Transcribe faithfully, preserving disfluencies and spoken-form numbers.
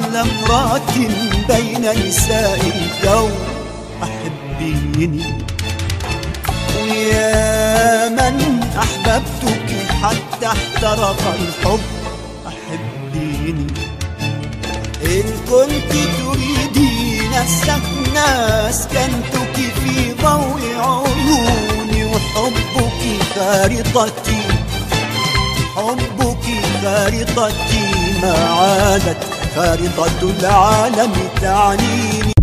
أحلى امرأة بين نساء الكون أحبيني. ويا من أحببتك حتى احترق الحب أحبيني. إن كنت تريدين السكن أسكنتك في ضوء عيوني، وحبك خارطتي حبك خارطتي ما عادت خارطة العالم تعنيني.